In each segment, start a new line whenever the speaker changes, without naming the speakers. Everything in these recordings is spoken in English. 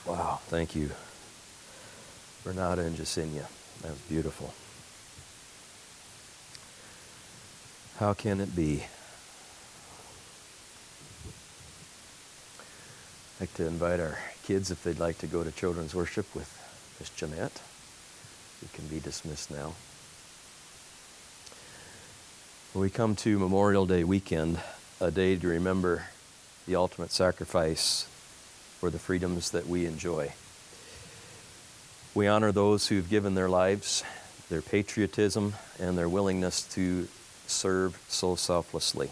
Wow, thank you, Renata and Jacinia. That was beautiful. How can it be? I'd like to invite our kids, if they'd like to go to children's worship with Miss Jeanette. You can be dismissed now. We come to Memorial Day weekend, a day to remember the ultimate sacrifice for the freedoms that we enjoy. We honor those who've given their lives, their patriotism, and their willingness to serve so selflessly.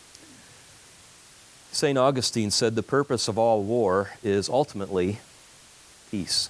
St. Augustine said the purpose of all war is ultimately peace.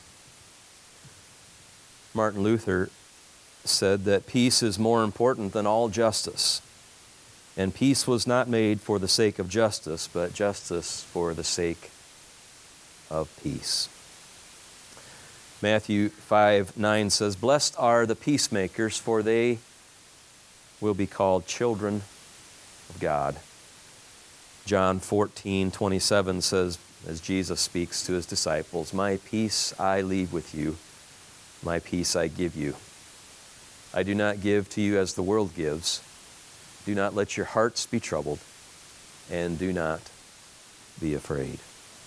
Martin Luther said that peace is more important than all justice. And peace was not made for the sake of justice, but justice for the sake of peace. Matthew 5:9 says, "Blessed are the peacemakers, for they will be called children of God." John 14:27 says, as Jesus speaks to his disciples, "My peace I leave with you, my peace I give you. I do not give to you as the world gives. Do not let your hearts be troubled, and do not be afraid."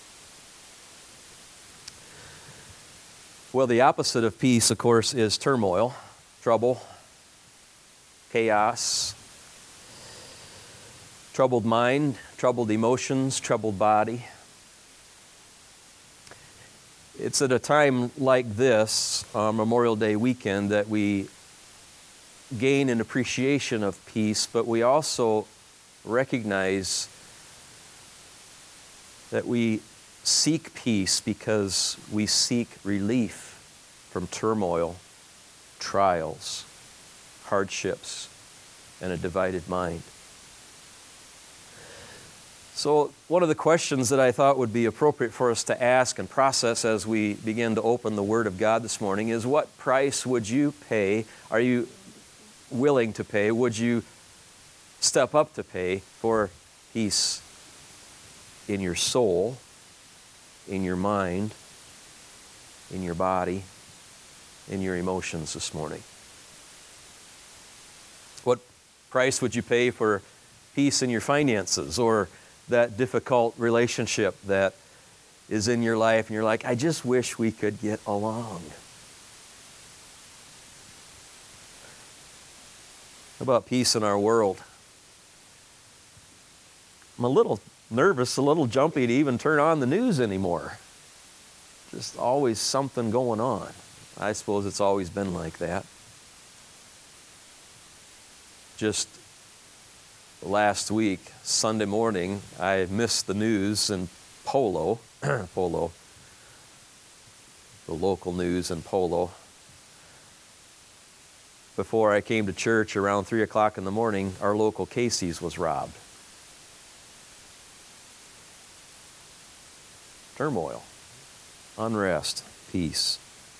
Well, the opposite of peace, of course, is turmoil, trouble, chaos, troubled mind, troubled emotions, troubled body. It's at a time like this, on Memorial Day weekend, that we gain an appreciation of peace, but we also recognize that we seek peace because we seek relief from turmoil, trials, hardships, and a divided mind. So one of the questions that I thought would be appropriate for us to ask and process as we begin to open the Word of God this morning is, what price would you pay? Are you willing to pay? Would you step up to pay for peace in your soul, in your mind, in your body, in your emotions this morning? What price would you pay for peace in your finances, or that difficult relationship that is in your life and you're like, I just wish we could get along? How about peace in our world? I'm a little nervous, a little jumpy to even turn on the news anymore. Just always something going on. I suppose it's always been like that. Just last week, Sunday morning, I missed the news in Polo, the local news in Polo. Before I came to church around 3 o'clock in the morning, our local Casey's was robbed. Turmoil, unrest, peace.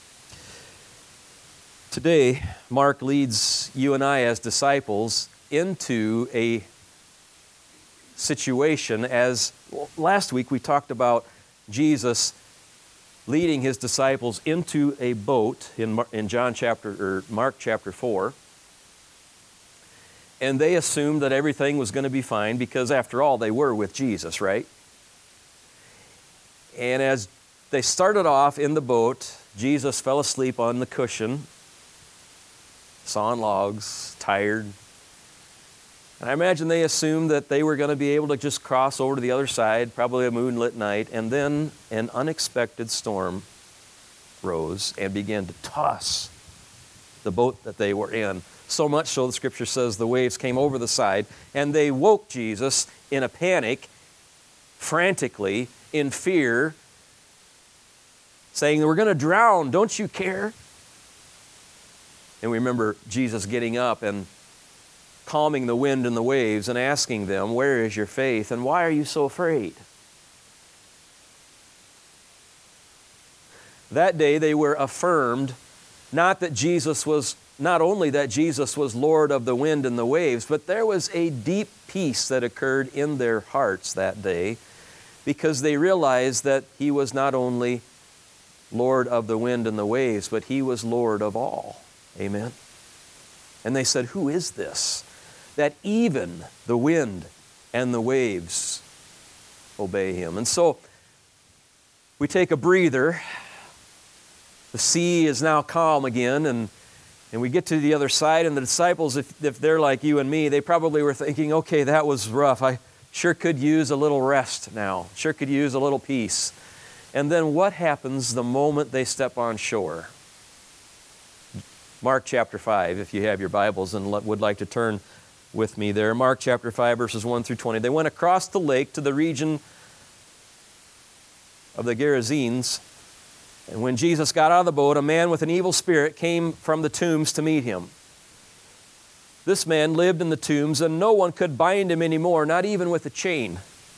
Today, Mark leads you and I as disciples into a situation, as last week we talked about Jesus leading his disciples into a boat in Mark chapter 4. And they assumed that everything was going to be fine because, after all, they were with Jesus, right? And as they started off in the boat, Jesus fell asleep on the cushion, sawing logs, tired. And I imagine they assumed that they were going to be able to just cross over to the other side, probably a moonlit night, and then an unexpected storm rose and began to toss the boat that they were in. So much so, the Scripture says, the waves came over the side, and they woke Jesus in a panic, frantically, in fear, saying, "We're going to drown, don't you care?" And we remember Jesus getting up and calming the wind and the waves and asking them, "Where is your faith, and why are you so afraid?" That day they were affirmed, not only that Jesus was Lord of the wind and the waves, but there was a deep peace that occurred in their hearts that day, because they realized that he was not only Lord of the wind and the waves, but he was Lord of all. Amen. And they said, who is this, that even the wind and the waves obey him? And so we take a breather. The sea is now calm again, and we get to the other side, and the disciples, if they're like you and me, they probably were thinking, okay, that was rough. I sure could use a little rest now. Sure could use a little peace. And then what happens the moment they step on shore? Mark chapter 5, if you have your Bibles and would like to turn with me there. Mark chapter 5, verses 1 through 20. They went across the lake to the region of the Gerasenes. And when Jesus got out of the boat, a man with an evil spirit came from the tombs to meet him. This man lived in the tombs, and no one could bind him anymore, not even with a chain.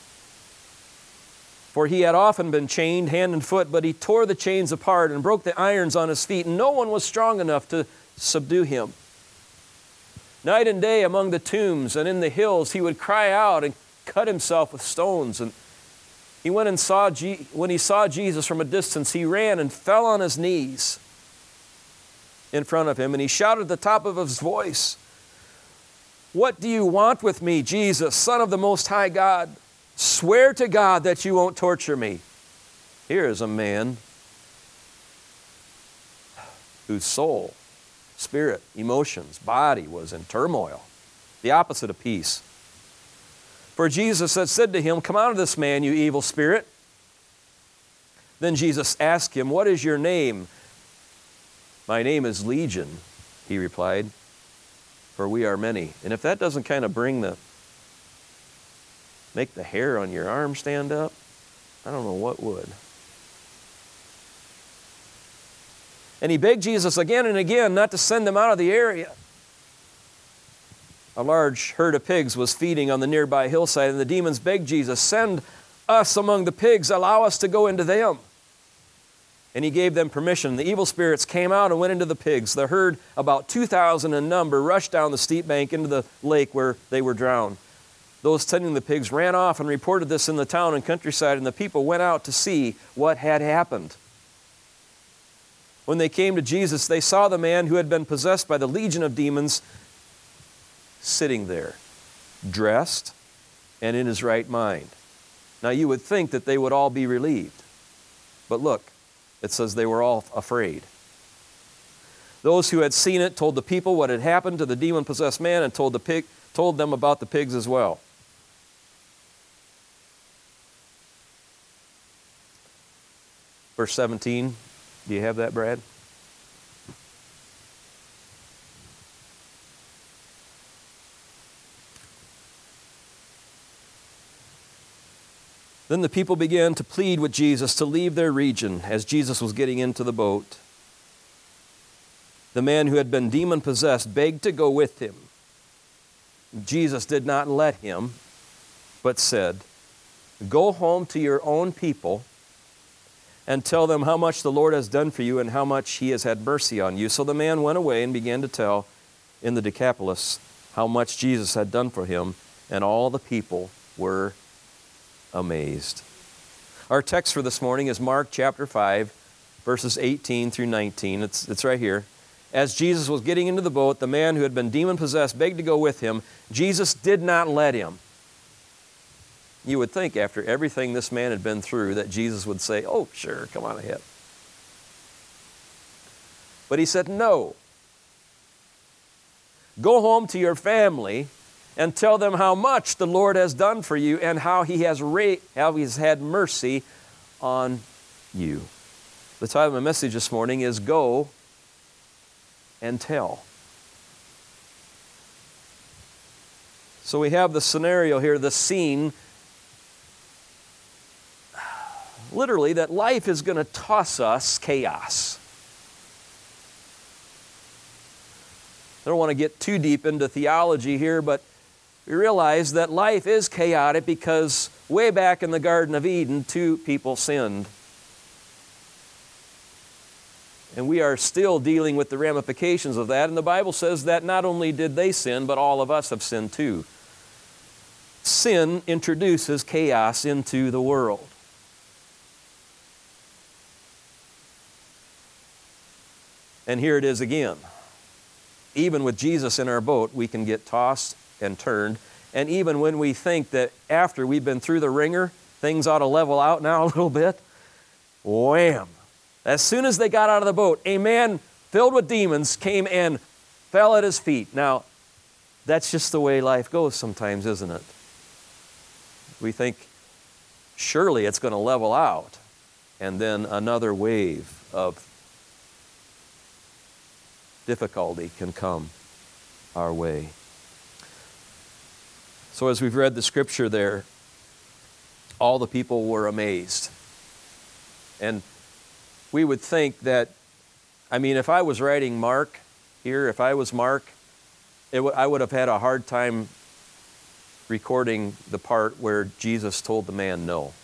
For he had often been chained hand and foot, but he tore the chains apart and broke the irons on his feet, and no one was strong enough to subdue him. Night and day among the tombs and in the hills, he would cry out and cut himself with stones. And he went and when he saw Jesus from a distance, he ran and fell on his knees in front of him, and he shouted at the top of his voice, "What do you want with me, Jesus, Son of the Most High God? Swear to God that you won't torture me." Here is a man whose soul, spirit, emotions, body was in turmoil, the opposite of peace. For Jesus had said to him, "Come out of this man, you evil spirit." Then Jesus asked him, "What is your name?" "My name is Legion," he replied, "for we are many." And if that doesn't kind of make the hair on your arm stand up, I don't know what would. And he begged Jesus again and again not to send them out of the area. A large herd of pigs was feeding on the nearby hillside, and the demons begged Jesus, "Send us among the pigs, allow us to go into them." And he gave them permission. The evil spirits came out and went into the pigs. The herd, about 2,000 in number, rushed down the steep bank into the lake where they were drowned. Those tending the pigs ran off and reported this in the town and countryside, and the people went out to see what had happened. When they came to Jesus, they saw the man who had been possessed by the legion of demons sitting there, dressed and in his right mind. Now you would think that they would all be relieved. But look, it says they were all afraid. Those who had seen it told the people what had happened to the demon-possessed man and told them about the pigs as well. Verse 17, do you have that, Brad? Then the people began to plead with Jesus to leave their region as Jesus was getting into the boat. The man who had been demon-possessed begged to go with him. Jesus did not let him, but said, "Go home to your own people and tell them how much the Lord has done for you and how much he has had mercy on you." So the man went away and began to tell in the Decapolis how much Jesus had done for him, and all the people were amazed. Our text for this morning is Mark chapter 5, verses 18 through 19. It's right here. As Jesus was getting into the boat, the man who had been demon-possessed begged to go with him. Jesus did not let him. You would think after everything this man had been through that Jesus would say, "Oh, sure, come on ahead." But he said, "No. Go home to your family and tell them how much the Lord has done for you and how He has had mercy on you." The title of my message this morning is "Go and Tell." So we have the scenario here, the scene, literally, that life is going to toss us chaos. I don't want to get too deep into theology here, but we realize that life is chaotic because way back in the Garden of Eden, two people sinned. And we are still dealing with the ramifications of that. And the Bible says that not only did they sin, but all of us have sinned too. Sin introduces chaos into the world. And here it is again. Even with Jesus in our boat, we can get tossed and turned. And even when we think that after we've been through the ringer, things ought to level out now a little bit, wham! As soon as they got out of the boat, a man filled with demons came and fell at his feet. Now, that's just the way life goes sometimes, isn't it? We think, surely it's going to level out. And then another wave of difficulty can come our way. So as we've read the scripture there, all the people were amazed. And we would think that, if I was writing Mark here, if I was Mark, I would have had a hard time recording the part where Jesus told the man no.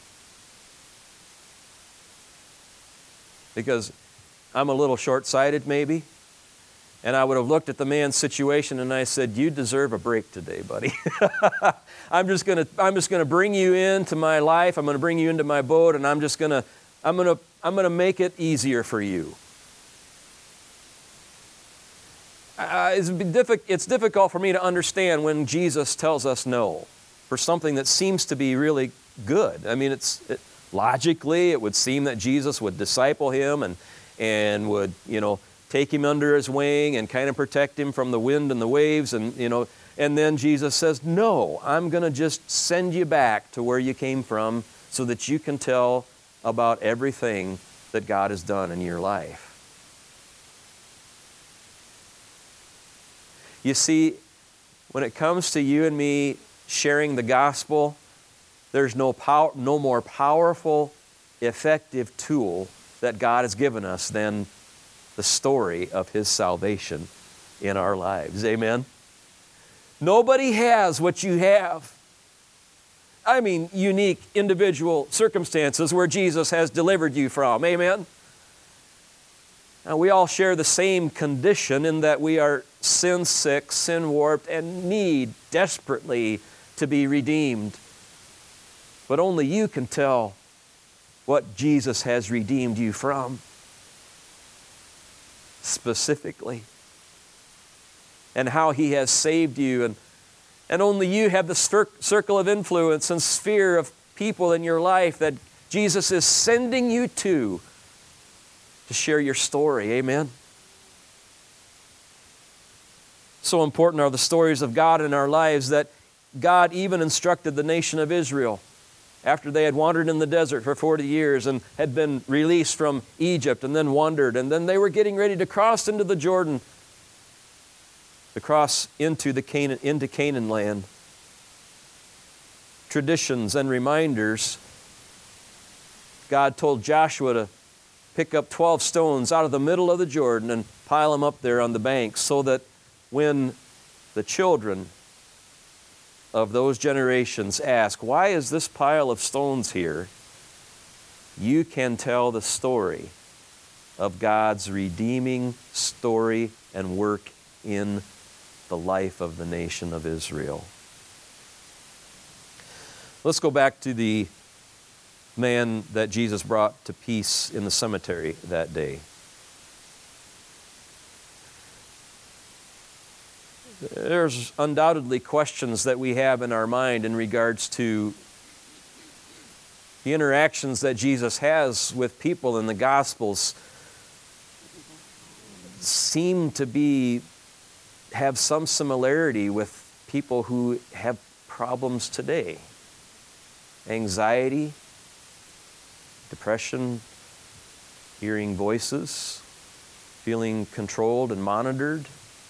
Because I'm a little short-sighted maybe, and I would have looked at the man's situation and I said, you deserve a break today, buddy. I'm just going to bring you into my life. I'm going to bring you into my boat, and I'm going to make it easier for you. It's difficult for me to understand when Jesus tells us no for something that seems to be really good. Logically, it would seem that Jesus would disciple him and would, take him under his wing and kind of protect him from the wind and the waves, and then Jesus says, no, I'm going to just send you back to where you came from so that you can tell about everything that God has done in your life. You see, when it comes to you and me sharing the gospel, there's no more powerful, effective tool that God has given us than the story of His salvation in our lives. Amen? Nobody has what you have. Unique individual circumstances where Jesus has delivered you from. Amen? Now, we all share the same condition in that we are sin-sick, sin-warped, and need desperately to be redeemed. But only you can tell what Jesus has redeemed you from, specifically, and how He has saved you. And only you have the circle of influence and sphere of people in your life that Jesus is sending you to share your story. Amen? So important are the stories of God in our lives that God even instructed the nation of Israel after they had wandered in the desert for 40 years and had been released from Egypt and then wandered, and then they were getting ready to cross into the Jordan, to cross into Canaan land. Traditions and reminders. God told Joshua to pick up 12 stones out of the middle of the Jordan and pile them up there on the banks so that when the children of those generations ask, why is this pile of stones here? You can tell the story of God's redeeming story and work in the life of the nation of Israel. Let's go back to the man that Jesus brought to peace in the cemetery that day. There's undoubtedly questions that we have in our mind in regards to the interactions that Jesus has with people in the Gospels seem to have some similarity with people who have problems today. Anxiety, depression, hearing voices, feeling controlled and monitored.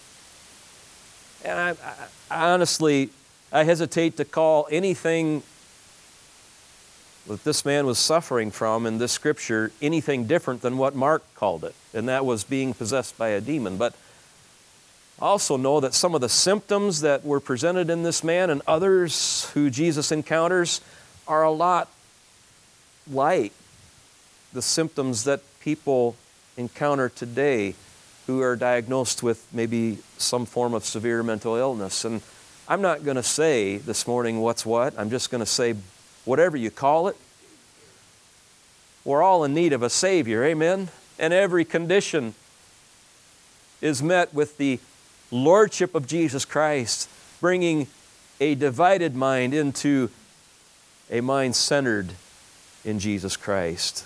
And I honestly hesitate to call anything that this man was suffering from in this scripture anything different than what Mark called it, and that was being possessed by a demon. But also know that some of the symptoms that were presented in this man and others who Jesus encounters are a lot like the symptoms that people encounter today who are diagnosed with maybe some form of severe mental illness. And I'm not going to say this morning what's what. I'm just going to say whatever you call it, we're all in need of a Savior. Amen? And every condition is met with the lordship of Jesus Christ, bringing a divided mind into a mind centered in Jesus Christ.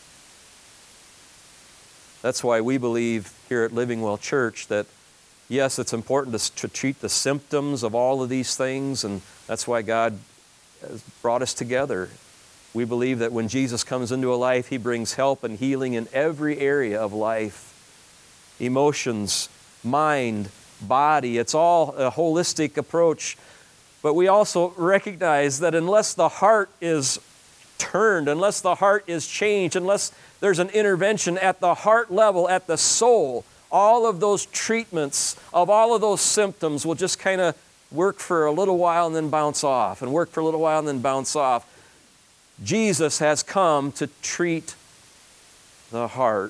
That's why we believe here at Living Well Church that, yes, it's important to treat the symptoms of all of these things, and that's why God has brought us together. We believe that when Jesus comes into a life, He brings help and healing in every area of life. Emotions, mind, body, it's all a holistic approach. But we also recognize that unless the heart is turned, unless the heart is changed, unless there's an intervention at the heart level, at the soul, all of those treatments of all of those symptoms will just kind of work for a little while and then bounce off, and work for a little while and then bounce off. Jesus has come to treat the heart,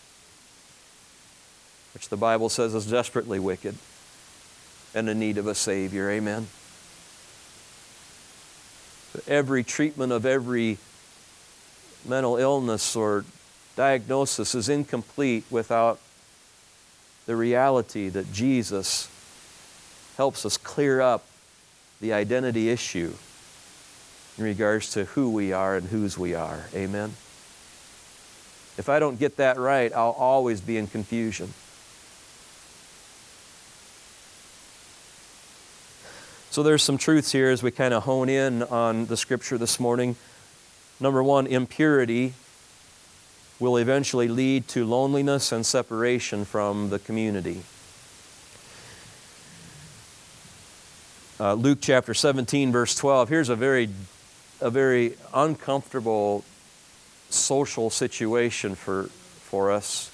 which the Bible says is desperately wicked and in need of a Savior. Amen. Every treatment of every mental illness or diagnosis is incomplete without the reality that Jesus helps us clear up the identity issue in regards to who we are and whose we are. Amen. If I don't get that right, I'll always be in confusion. So there's some truths here as we kind of hone in on the Scripture this morning. Number one, impurity will eventually lead to loneliness and separation from the community. Luke chapter 17, verse 12. Here's a very uncomfortable social situation for us.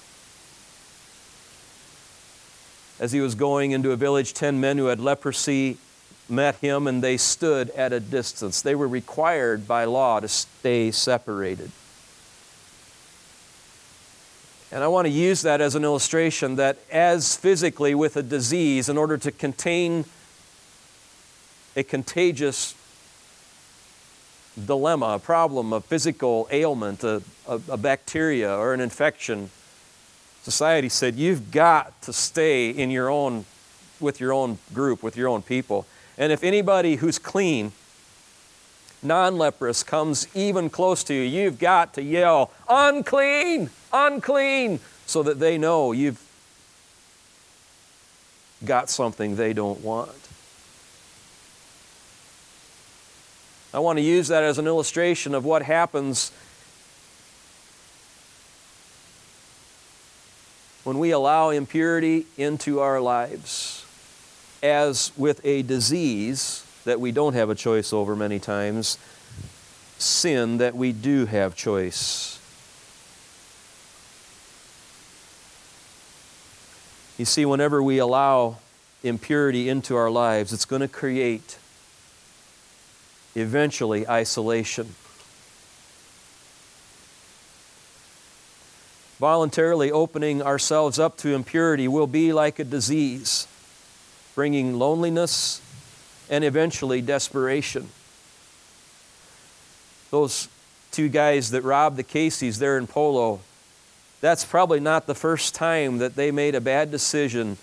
As he was going into a village, 10 men who had leprosy met him, and they stood at a distance. They were required by law to stay separated. And I want to use that as an illustration that as physically with a disease, in order to contain a contagious dilemma, a problem, a physical ailment, a bacteria or an infection, society said, you've got to stay in your own, with your own group, with your own people. And if anybody who's clean, non-leprous, comes even close to you, you've got to yell, unclean, unclean, so that they know you've got something they don't want. I want to use that as an illustration of what happens when we allow impurity into our lives. As with a disease that we don't have a choice over many times, sin that we do have choice. You see, whenever we allow impurity into our lives, it's going to create eventually isolation. Voluntarily opening ourselves up to impurity will be like a disease, bringing loneliness and eventually desperation. Those two guys that robbed the Casey's there in Polo, that's probably not the first time that they made a bad decision,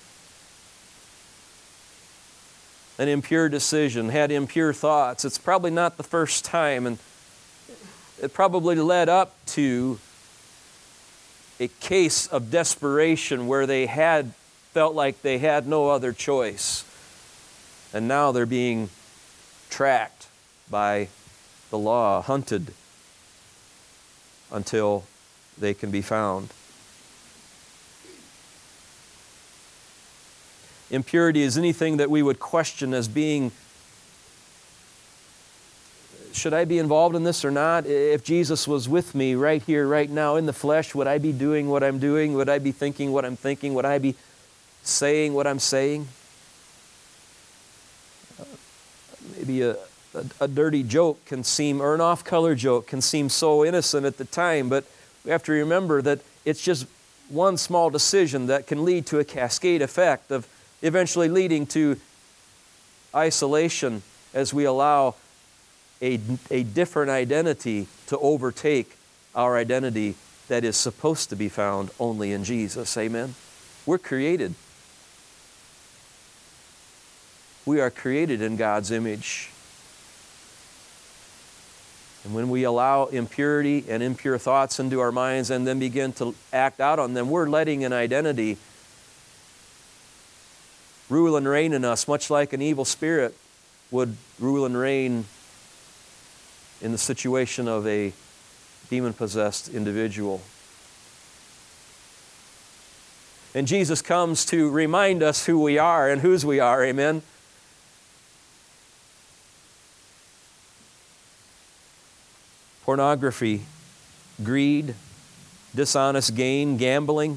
an impure decision, had impure thoughts. It's probably not the first time, and it probably led up to a case of desperation where they had felt like they had no other choice. And now they're being tracked by the law, hunted until they can be found. Impurity is anything that we would question as being, should I be involved in this or not? If Jesus was with me right here, right now in the flesh, would I be doing what I'm doing? Would I be thinking what I'm thinking? Would I be saying what I'm saying? Maybe a dirty joke can seem, or an off-color joke can seem so innocent at the time, but we have to remember that it's just one small decision that can lead to a cascade effect of eventually leading to isolation as we allow a different identity to overtake our identity that is supposed to be found only in Jesus. Amen? We're created. We are created in God's image. And when we allow impurity and impure thoughts into our minds and then begin to act out on them, we're letting an identity rule and reign in us, much like an evil spirit would rule and reign in the situation of a demon-possessed individual. And Jesus comes to remind us who we are and whose we are, amen? Pornography, greed, dishonest gain, gambling,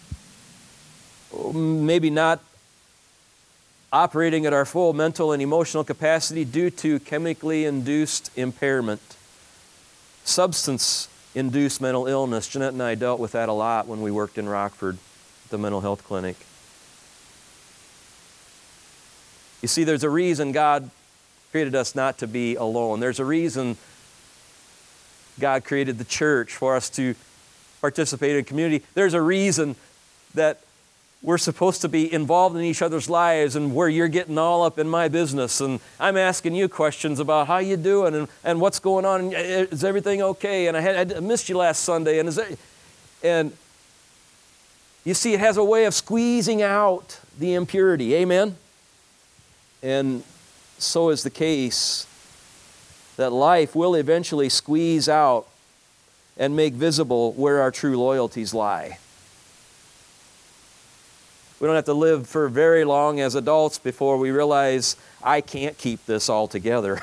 maybe not operating at our full mental and emotional capacity due to chemically induced impairment. Substance-induced mental illness. Jeanette and I dealt with that a lot when we worked in Rockford, the mental health clinic. You see, there's a reason God created us not to be alone. There's a reason God created the church for us to participate in community. There's a reason that we're supposed to be involved in each other's lives, and where you're getting all up in my business and I'm asking you questions about how you doing and what's going on. Is everything okay? And I missed you last Sunday. And you see, it has a way of squeezing out the impurity. Amen? And so is the case that life will eventually squeeze out and make visible where our true loyalties lie. We don't have to live for very long as adults before we realize, I can't keep this all together.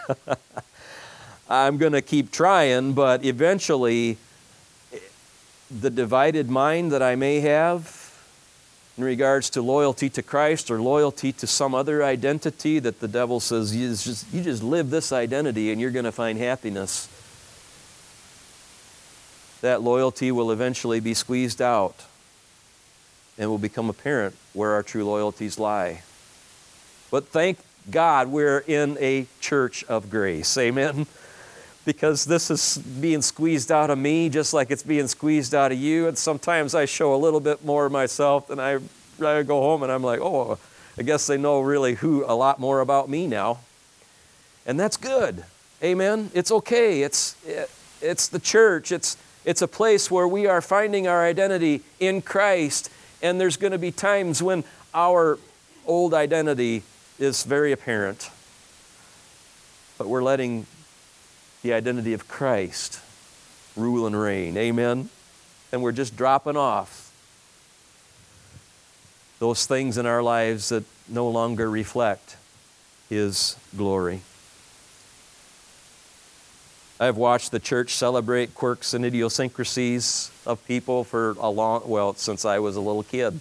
I'm going to keep trying, but eventually the divided mind that I may have in regards to loyalty to Christ or loyalty to some other identity that the devil says, you just live this identity and you're going to find happiness. That loyalty will eventually be squeezed out and will become apparent where our true loyalties lie. But thank God we're in a church of grace. Amen? Because this is being squeezed out of me just like it's being squeezed out of you. And sometimes I show a little bit more of myself and I go home and I'm like, oh, I guess they know really a lot more about me now. And that's good. Amen? It's okay. It's the church. It's a place where we are finding our identity in Christ. And there's going to be times when our old identity is very apparent. But we're letting the identity of Christ rule and reign. Amen? And we're just dropping off those things in our lives that no longer reflect His glory. I've watched the church celebrate quirks and idiosyncrasies of people for since I was a little kid.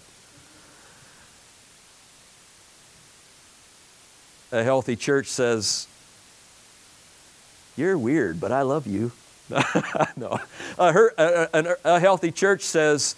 A healthy church says, you're weird, but I love you. No. A healthy church says,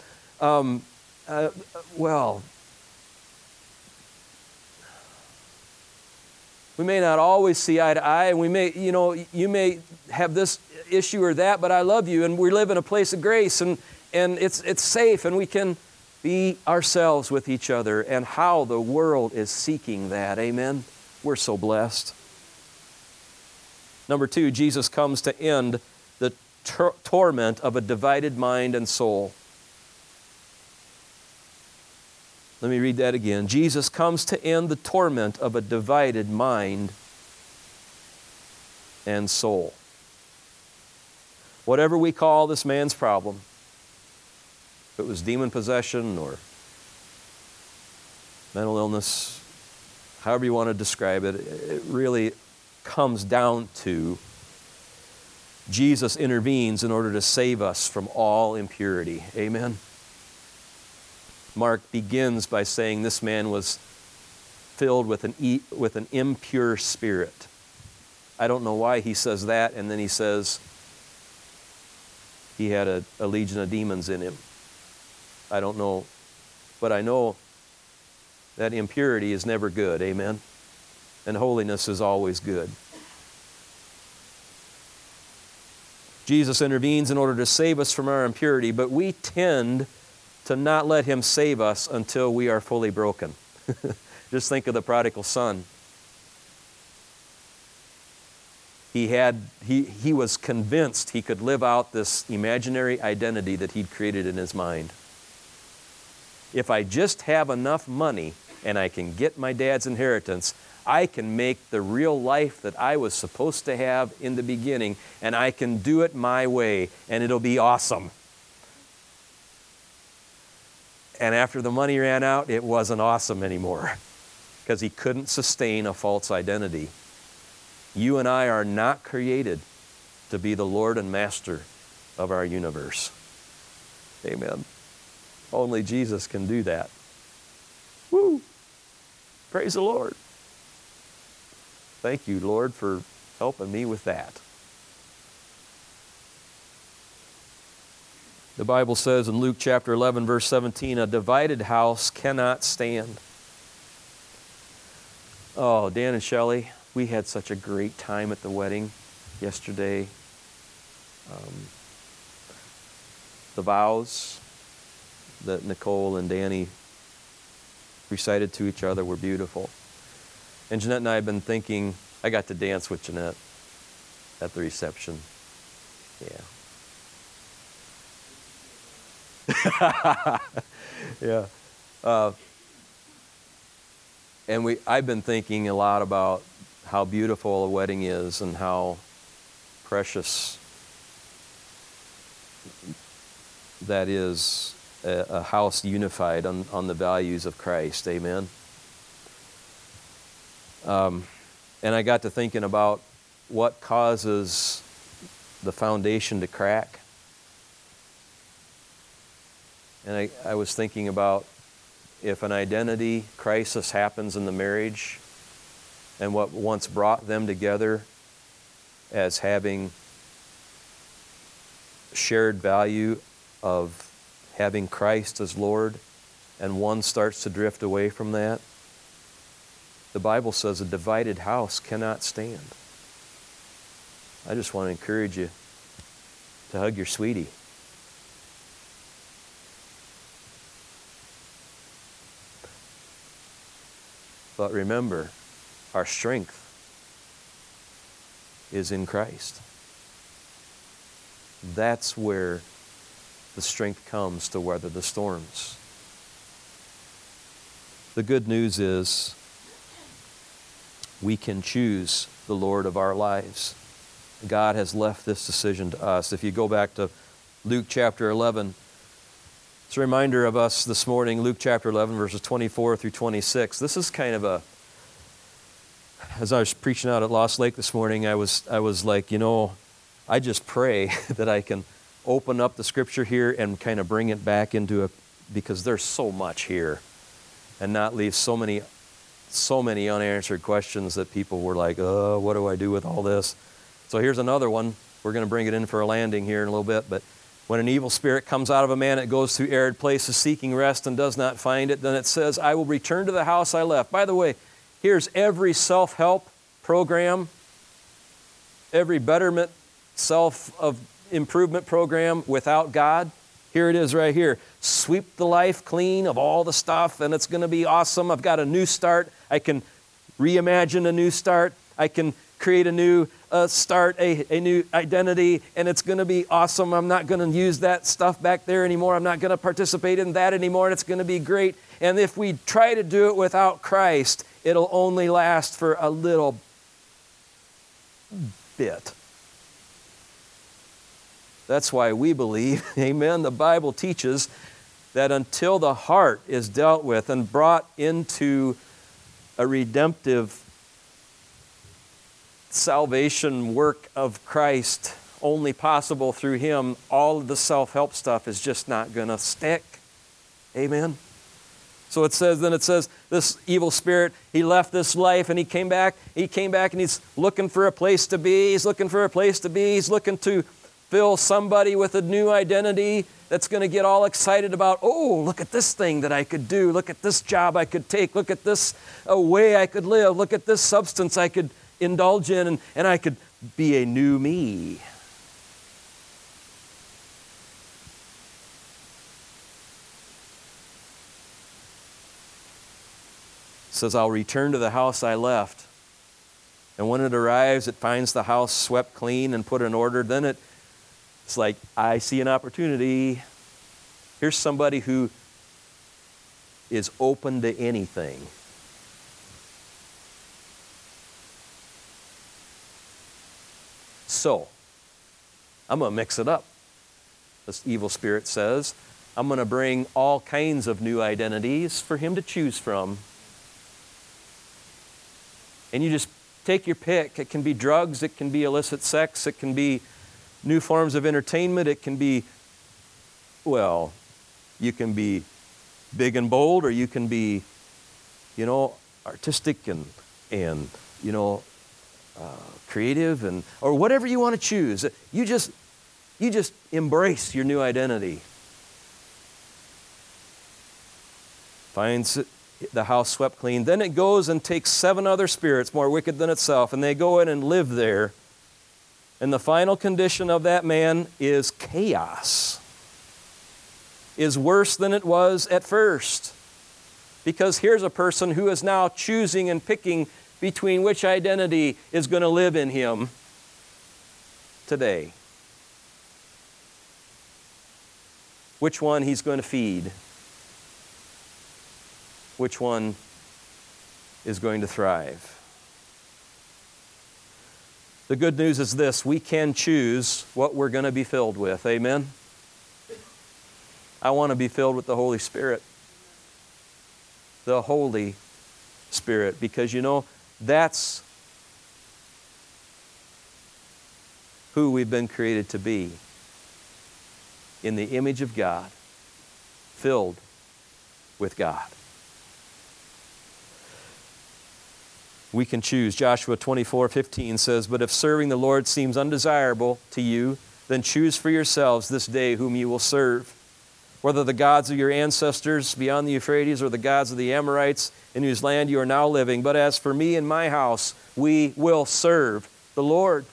we may not always see eye to eye, and we may, you may have this issue or that, but I love you, and we live in a place of grace, and it's safe, and we can be ourselves with each other, and how the world is seeking that. Amen? We're so blessed. Number 2, Jesus comes to end the torment of a divided mind and soul. Let me read that again. Jesus comes to end the torment of a divided mind and soul. Whatever we call this man's problem, if it was demon possession or mental illness, however you want to describe it, it really comes down to Jesus intervenes in order to save us from all impurity. Amen? Mark begins by saying this man was filled with an impure spirit. I don't know why he says that, and then he says he had a legion of demons in him. I don't know, but I know that impurity is never good. Amen? And holiness is always good. Jesus intervenes in order to save us from our impurity, but we tend to not let him save us until we are fully broken. Just think of the prodigal son. He was convinced he could live out this imaginary identity that he'd created in his mind. If I just have enough money and I can get my dad's inheritance, I can make the real life that I was supposed to have in the beginning, and I can do it my way, and it'll be awesome. And after the money ran out, it wasn't awesome anymore because he couldn't sustain a false identity. You and I are not created to be the Lord and Master of our universe. Amen. Only Jesus can do that. Woo! Praise the Lord. Thank you, Lord, for helping me with that. The Bible says in Luke chapter 11, verse 17, a divided house cannot stand. Oh, Dan and Shelley, we had such a great time at the wedding yesterday. The vows that Nicole and Danny recited to each other were beautiful. And Jeanette and I have been thinking, I got to dance with Jeanette at the reception. Yeah. Yeah. And I've been thinking a lot about how beautiful a wedding is and how precious that is, a house unified on the values of Christ. Amen. And I got to thinking about what causes the foundation to crack. And I was thinking about if an identity crisis happens in the marriage and what once brought them together as having shared value of having Christ as Lord, and one starts to drift away from that, the Bible says a divided house cannot stand. I just want to encourage you to hug your sweetie. But remember, our strength is in Christ. That's where the strength comes to weather the storms. The good news is we can choose the Lord of our lives. God has left this decision to us. If you go back to Luke chapter 11, it's a reminder of us this morning, Luke chapter 11, verses 24 through 26. This is kind of as I was preaching out at Lost Lake this morning, I was like, I just pray that I can open up the scripture here and kind of bring it back into because there's so much here, and not leave so many unanswered questions that people were like, what do I do with all this? So here's another one. We're going to bring it in for a landing here in a little bit, but when an evil spirit comes out of a man, it goes through arid places seeking rest and does not find it. Then it says, I will return to the house I left. By the way, here's every self-help program, every betterment, self-improvement program without God. Here it is right here. Sweep the life clean of all the stuff, and it's going to be awesome. I've got a new start. I can reimagine a new start. I can create a new start, a new identity, and it's going to be awesome. I'm not going to use that stuff back there anymore. I'm not going to participate in that anymore, and it's going to be great. And if we try to do it without Christ, it'll only last for a little bit. That's why we believe, amen, the Bible teaches that until the heart is dealt with and brought into a redemptive salvation work of Christ, only possible through Him, all of the self-help stuff is just not going to stick. Amen? So it says, this evil spirit, he left this life and he came back and he's looking for a place to be. He's looking to fill somebody with a new identity that's going to get all excited about, look at this thing that I could do. Look at this job I could take. Look at this way I could live. Look at this substance I could indulge in, and I could be a new me. says, I'll return to the house I left. And when it arrives, it finds the house swept clean and put in order. Then it's like, I see an opportunity. Here's somebody who is open to anything. So, I'm going to mix it up. This evil spirit says, I'm going to bring all kinds of new identities for him to choose from. And you just take your pick. It can be drugs, it can be illicit sex, it can be new forms of entertainment, it can be, well, you can be big and bold, or you can be, artistic and creative, or whatever you want to choose. You just embrace your new identity. Finds the house swept clean. Then it goes and takes 7 other spirits more wicked than itself, and they go in and live there. And the final condition of that man is chaos. Is worse than it was at first. Because here's a person who is now choosing and picking between which identity is going to live in him today. Which one he's going to feed. Which one is going to thrive. The good news is this: we can choose what we're going to be filled with. Amen? I want to be filled with the Holy Spirit. The Holy Spirit. Because that's who we've been created to be. In the image of God. Filled with God. We can choose. Joshua 24:15 says, but if serving the Lord seems undesirable to you, then choose for yourselves this day whom you will serve. Whether the gods of your ancestors beyond the Euphrates or the gods of the Amorites in whose land you are now living. But as for me and my house, we will serve the Lord.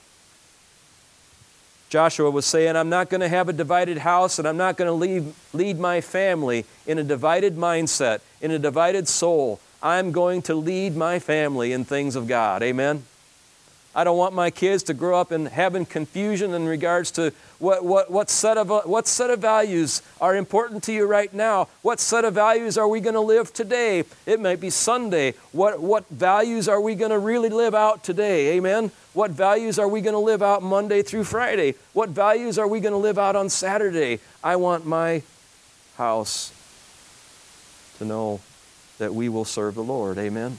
Joshua was saying, I'm not going to have a divided house, and I'm not going to lead my family in a divided mindset, in a divided soul. I'm going to lead my family in things of God. Amen? I don't want my kids to grow up in having confusion in regards to what set of values are important to you right now. What set of values are we going to live today? It might be Sunday. What values are we going to really live out today? Amen? What values are we going to live out Monday through Friday? What values are we going to live out on Saturday? I want my house to know that we will serve the Lord. Amen?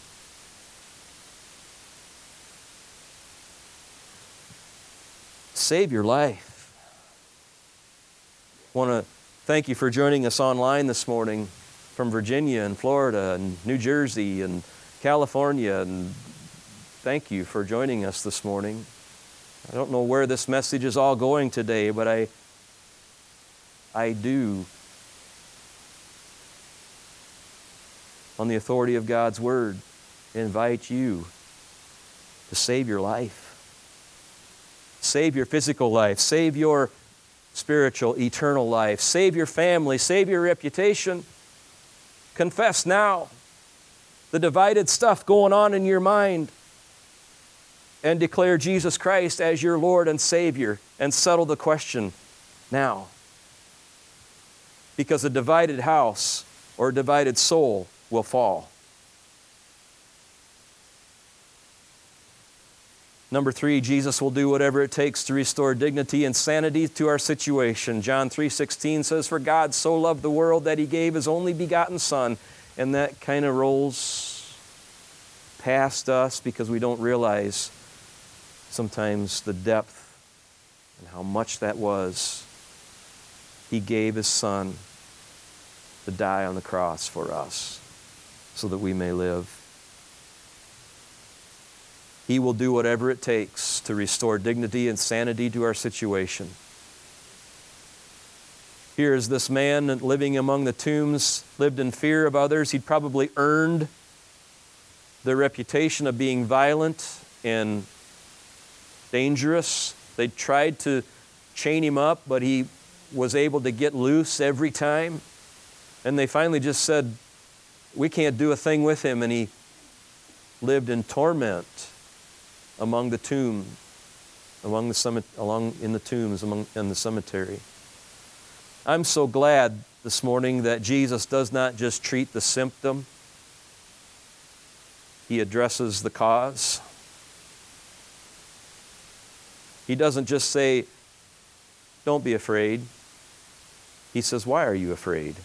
Save your life. I want to thank you for joining us online this morning from Virginia and Florida and New Jersey and California. And thank you for joining us this morning. I don't know where this message is all going today, but I do, on the authority of God's Word, invite you to save your life. Save your physical life. Save your spiritual, eternal life. Save your family. Save your reputation. Confess now the divided stuff going on in your mind and declare Jesus Christ as your Lord and Savior and settle the question now. Because a divided house or a divided soul will fall. Number 3, Jesus will do whatever it takes to restore dignity and sanity to our situation. John 3:16 says, for God so loved the world that He gave His only begotten Son. And that kind of rolls past us because we don't realize sometimes the depth and how much that was. He gave His Son to die on the cross for us so that we may live. He will do whatever it takes to restore dignity and sanity to our situation. Here is this man living among the tombs, lived in fear of others. He'd probably earned the reputation of being violent and dangerous. They tried to chain him up, but he was able to get loose every time. And they finally just said, we can't do a thing with him. And he lived in torment among the tomb, in the tombs, in the cemetery. I'm so glad this morning that Jesus does not just treat the symptom. He addresses the cause. He doesn't just say, don't be afraid. He says, why are you afraid?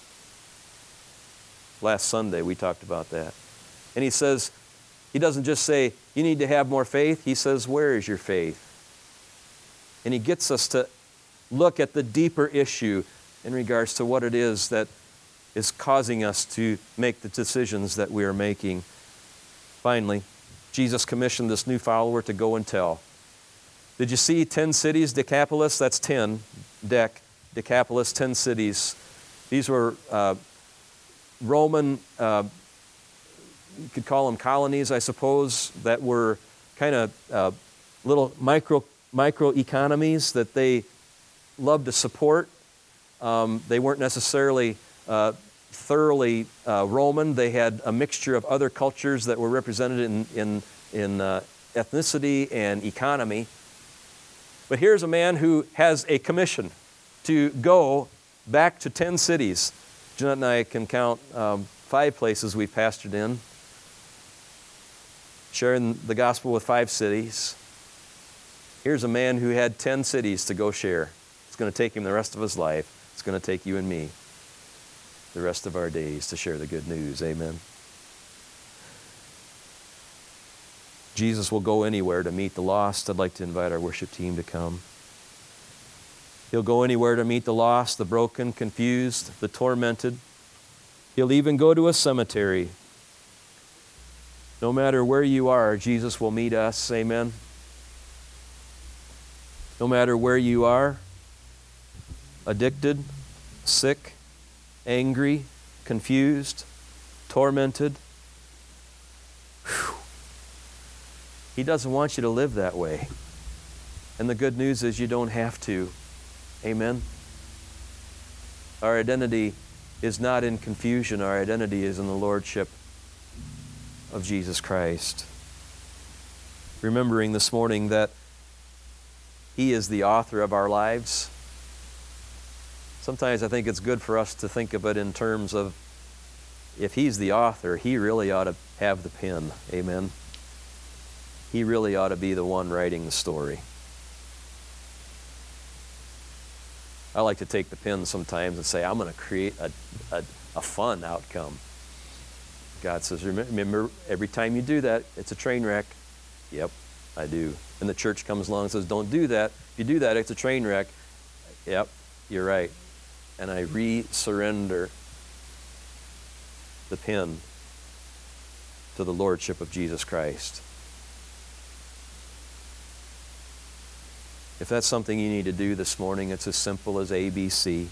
Last Sunday we talked about that. And he says, he doesn't just say, you need to have more faith. He says, where is your faith? And he gets us to look at the deeper issue in regards to what it is that is causing us to make the decisions that we are making. Finally, Jesus commissioned this new follower to go and tell. Did you see 10 cities, Decapolis? That's 10. Decapolis, 10 cities. These were Roman, you could call them colonies, I suppose, that were kind of little micro economies that they loved to support. They weren't necessarily thoroughly Roman. They had a mixture of other cultures that were represented in ethnicity and economy. But here's a man who has a commission to go back to 10 cities. Jeanette and I can count 5 places we've pastored in, sharing the gospel with 5 cities. Here's a man who had 10 cities to go share. It's going to take him the rest of his life. It's going to take you and me the rest of our days to share the good news. Amen. Jesus will go anywhere to meet the lost. I'd like to invite our worship team to come. He'll go anywhere to meet the lost, the broken, confused, the tormented. He'll even go to a cemetery. No matter where you are, Jesus will meet us. Amen. No matter where you are, addicted, sick, angry, confused, tormented. Whew. He doesn't want you to live that way. And the good news is you don't have to. Amen. Our identity is not in confusion. Our identity is in the lordship of Jesus Christ. Remembering this morning that He is the author of our lives. Sometimes I think it's good for us to think of it in terms of, if He's the author, He really ought to have the pen. Amen. He really ought to be the one writing the story. I like to take the pen sometimes and say, I'm going to create a fun outcome. God says, remember, every time you do that, it's a train wreck. Yep, I do. And the church comes along and says, don't do that. If you do that, it's a train wreck. Yep, you're right. And I re-surrender the pen to the lordship of Jesus Christ. If that's something you need to do this morning, it's as simple as ABC.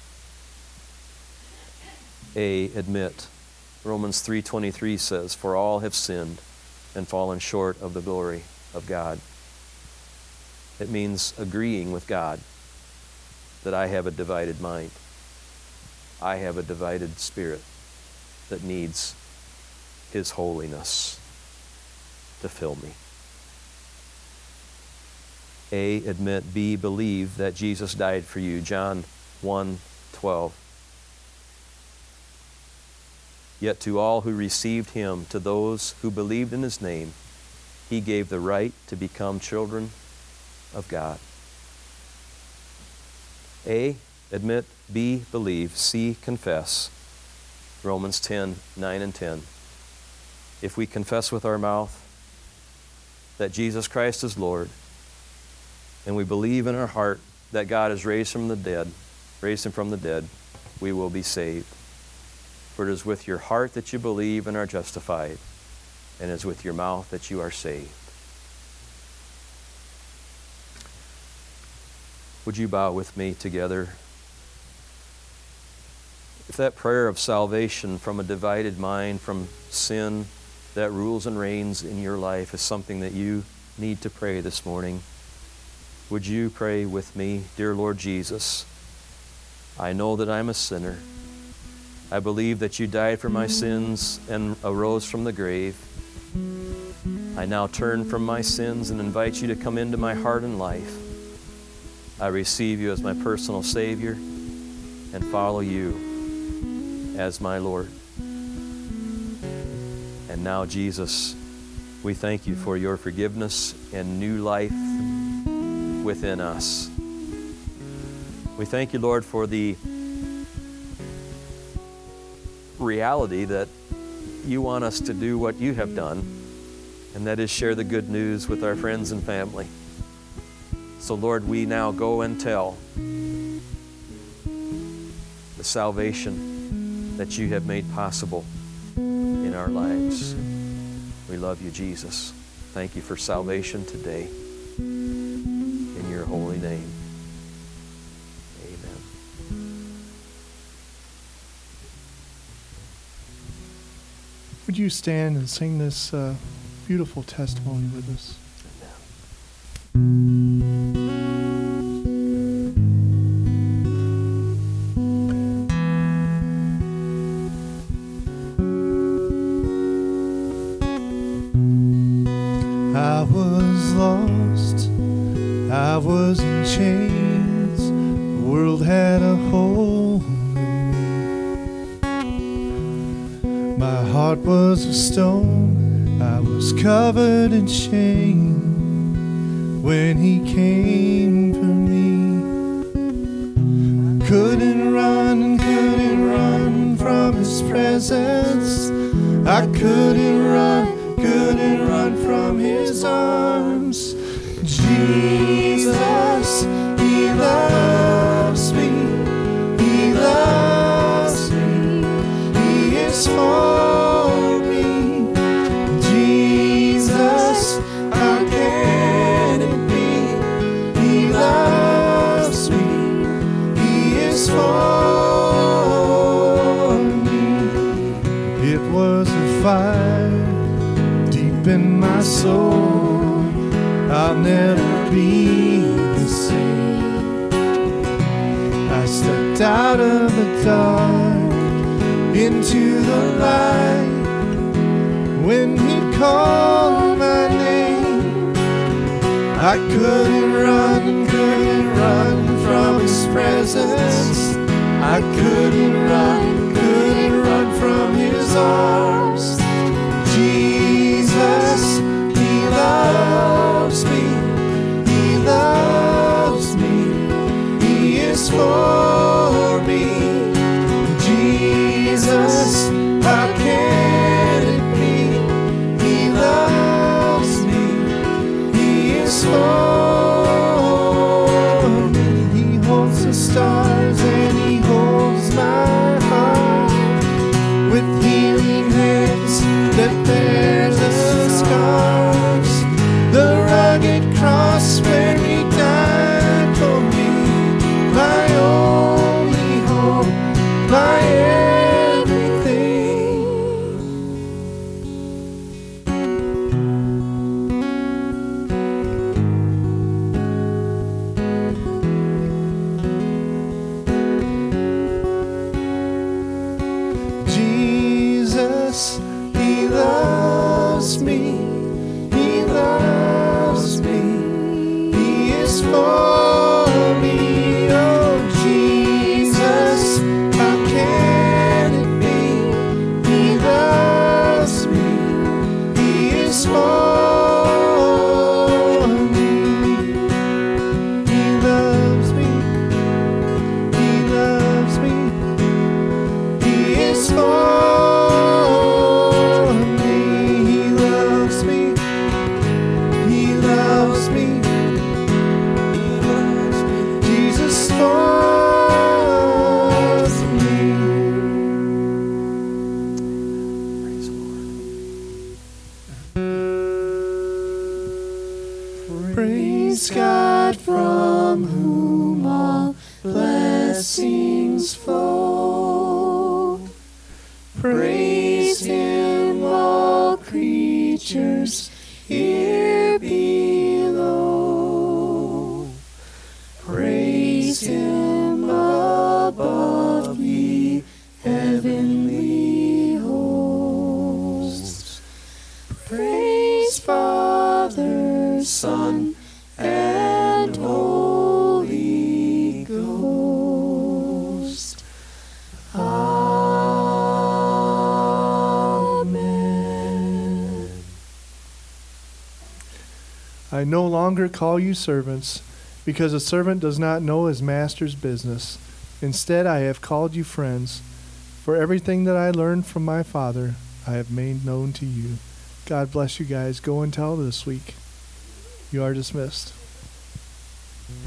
A, admit. Romans 3:23 says, for all have sinned and fallen short of the glory of God. It means agreeing with God that I have a divided mind. I have a divided spirit that needs His holiness to fill me. A, admit. B, believe that Jesus died for you. John 1:12. Yet to all who received Him, to those who believed in His name, He gave the right to become children of God. A, admit. B, believe. C, confess. Romans 10:9 and 10. If we confess with our mouth that Jesus Christ is Lord, and we believe in our heart that God has raised Him from the dead, we will be saved. For it is with your heart that you believe and are justified, and it is with your mouth that you are saved. Would you bow with me together? If that prayer of salvation from a divided mind, from sin that rules and reigns in your life, is something that you need to pray this morning, would you pray with me? Dear Lord Jesus, I know that I'm a sinner. I believe that you died for my sins and arose from the grave. I now turn from my sins and invite you to come into my heart and life. I receive you as my personal Savior and follow you as my Lord. And now, Jesus, we thank you for your forgiveness and new life within us. We thank you, Lord, for the reality that you want us to do what you have done, and that is share the good news with our friends and family. So, Lord, we now go and tell the salvation that you have made possible in our lives. We love you, Jesus. Thank you for salvation today. In your holy name, amen.
Would you stand and sing this beautiful testimony with us? I was lost, I was in chains, the world had a hold on me. My heart was a stone, I was covered in shame when he came for me. Couldn't run from his presence, I couldn't run from his arms. Jesus, he loves me, he loves me, he is for me. Jesus, how can it be? He loves me, he is for me. It was a fire in my soul, I'll never be the same. I stepped out of the dark into the light when he called my name. I couldn't run from his presence, I couldn't run from his arms. Jesus, he loves me, he is for me. Jesus, how can it be? He loves me, he is for me. He holds the stars and he holds my heart with healing hands that bear the scars, the rugged cross where he died for me, my only hope, my everything. Jesus, he loves me, he loves me, he is for me. Oh Jesus, how can it be? He loves me, he is for me. He loves me, he loves me, he is for Praise God from whom all blessings flow. Praise him, all creatures here below. Praise him above, ye heavenly hosts. Praise I no longer call you servants, because a servant does not know his master's business. Instead, I have called you friends, for everything that I learned from my Father, I have made known to you. God bless you guys. Go and tell this week. You are dismissed.